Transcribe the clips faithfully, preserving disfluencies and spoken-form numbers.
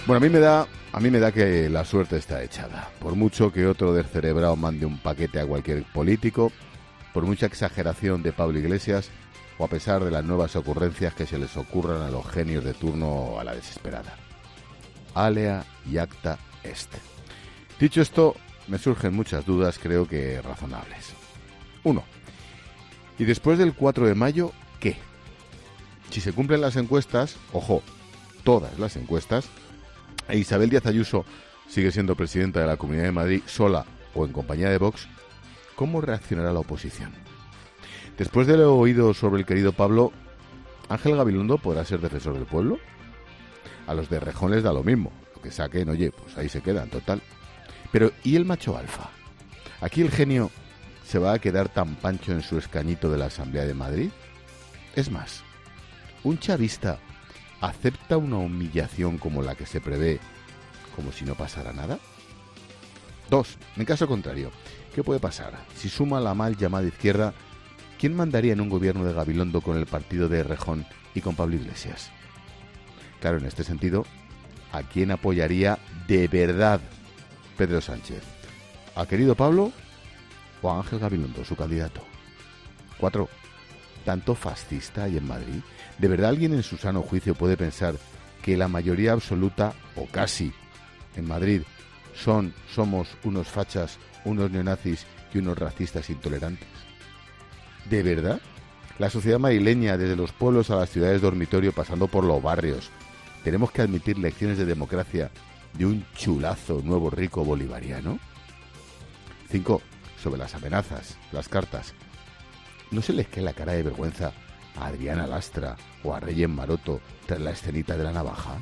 Bueno, a mí me da, a mí me da que la suerte está echada. Por mucho que otro descerebrado mande un paquete a cualquier político, por mucha exageración de Pablo Iglesias, o a pesar de las nuevas ocurrencias que se les ocurran a los genios de turno a la desesperada. Alea iacta est. Dicho esto, me surgen muchas dudas, creo que razonables. Uno. ¿Y después del cuatro de mayo, qué? Si se cumplen las encuestas, ojo, todas las encuestas, e Isabel Díaz Ayuso sigue siendo presidenta de la Comunidad de Madrid sola o en compañía de Vox, ¿cómo reaccionará la oposición? Después de lo oído sobre el querido Pablo, ¿Ángel Gabilondo podrá ser defensor del pueblo? A los de Rejón les da lo mismo, lo que saquen, oye, pues ahí se quedan, total. Pero, ¿y el macho alfa? ¿Aquí el genio se va a quedar tan pancho en su escañito de la Asamblea de Madrid? Es más, ¿un chavista acepta una humillación como la que se prevé, como si no pasara nada? Dos, en caso contrario, ¿qué puede pasar? Si suma la mal llamada izquierda, ¿quién mandaría en un gobierno de Gabilondo con el partido de Rejón y con Pablo Iglesias? Claro, en este sentido, ¿a quién apoyaría de verdad Pedro Sánchez? ¿A querido Pablo o a Ángel Gabilondo, su candidato? Cuatro, ¿tanto fascista hay en Madrid? ¿De verdad alguien en su sano juicio puede pensar que la mayoría absoluta, o casi, en Madrid son, somos unos fachas, unos neonazis y unos racistas intolerantes? ¿De verdad? La sociedad madrileña, desde los pueblos a las ciudades dormitorio, pasando por los barrios, tenemos que admitir lecciones de democracia de un chulazo nuevo rico bolivariano. Cinco, sobre las amenazas, las cartas. ¿No se les cae la cara de vergüenza a Adriana Lastra o a Reyes Maroto tras la escenita de la navaja?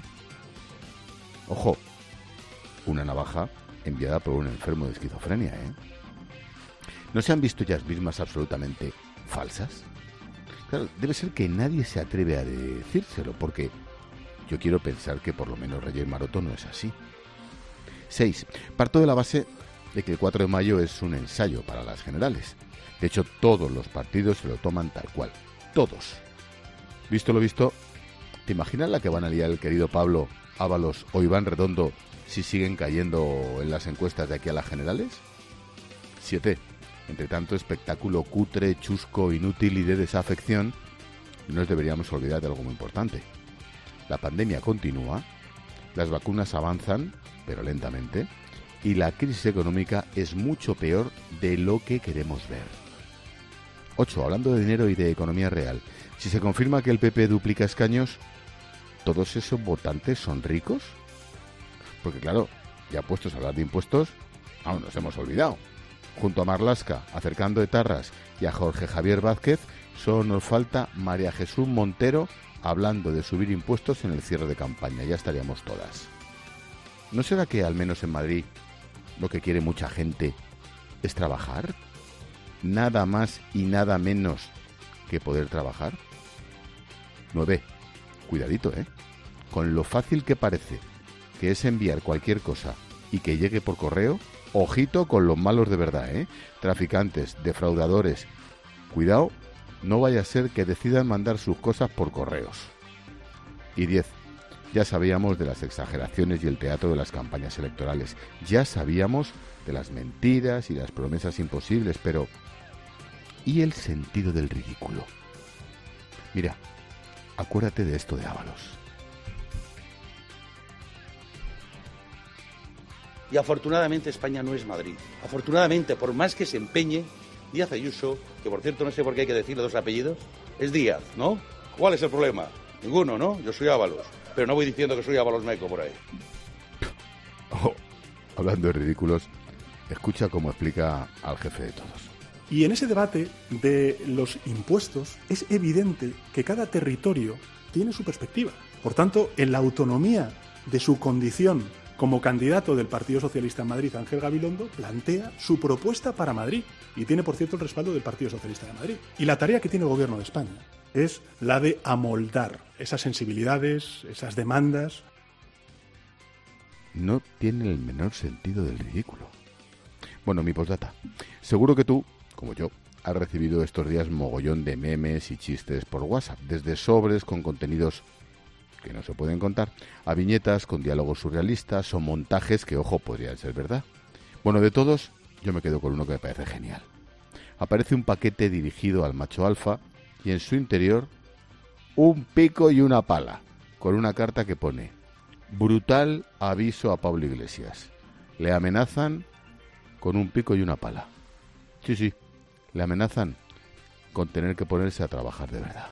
Ojo, una navaja enviada por un enfermo de esquizofrenia, ¿eh? ¿No se han visto ellas mismas absolutamente falsas? Claro, debe ser que nadie se atreve a decírselo, porque yo quiero pensar que por lo menos Reyes Maroto no es así. Seis. Parto de la base de que el cuatro de mayo es un ensayo para las generales. De hecho, todos los partidos se lo toman tal cual. Todos. Visto lo visto, ¿te imaginas la que van a liar el querido Pablo, Ábalos o Iván Redondo si siguen cayendo en las encuestas de aquí a las generales? Siete. Entre tanto espectáculo cutre, chusco, inútil y de desafección, no nos deberíamos olvidar de algo muy importante. La pandemia continúa, las vacunas avanzan, pero lentamente, y la crisis económica es mucho peor de lo que queremos ver. Ocho. Hablando de dinero y de economía real, si se confirma que el P P duplica escaños, ¿todos esos votantes son ricos? Porque claro, ya puestos a hablar de impuestos, aún nos hemos olvidado. Junto a Marlaska, acercando etarras, y a Jorge Javier Vázquez, solo nos falta María Jesús Montero hablando de subir impuestos en el cierre de campaña. Ya estaríamos todas. ¿No será que, al menos en Madrid, lo que quiere mucha gente es trabajar? Nada más y nada menos que poder trabajar. Nueve. Cuidadito, ¿eh? Con lo fácil que parece que es enviar cualquier cosa y que llegue por correo, ojito con los malos de verdad, ¿eh? Traficantes, defraudadores. Cuidado, no vaya a ser que decidan mandar sus cosas por correos. Y diez. Ya sabíamos de las exageraciones y el teatro de las campañas electorales. Ya sabíamos de las mentiras y las promesas imposibles, pero ¿y el sentido del ridículo? Mira, acuérdate de esto de Ábalos. Y afortunadamente España no es Madrid. Afortunadamente, por más que se empeñe, Díaz Ayuso, que por cierto no sé por qué hay que decirle dos apellidos, es Díaz, ¿no? ¿Cuál es el problema? Ninguno, ¿no? Yo soy Ábalos, pero no voy diciendo que soy Ábalos Meco por ahí. Oh, hablando de ridículos, escucha cómo explica al jefe de todos. Y en ese debate de los impuestos es evidente que cada territorio tiene su perspectiva. Por tanto, en la autonomía de su condición como candidato del Partido Socialista en Madrid, Ángel Gabilondo plantea su propuesta para Madrid y tiene, por cierto, el respaldo del Partido Socialista de Madrid. Y la tarea que tiene el Gobierno de España es la de amoldar esas sensibilidades, esas demandas. No tiene el menor sentido del ridículo. Bueno, mi postdata. Seguro que tú, como yo, has recibido estos días mogollón de memes y chistes por WhatsApp, desde sobres con contenidos que no se pueden contar, a viñetas con diálogos surrealistas o montajes que, ojo, podrían ser verdad. Bueno, de todos, yo me quedo con uno que me parece genial. Aparece un paquete dirigido al macho alfa y en su interior un pico y una pala, con una carta que pone: brutal aviso a Pablo Iglesias. Le amenazan con un pico y una pala. Sí, sí, le amenazan con tener que ponerse a trabajar de verdad.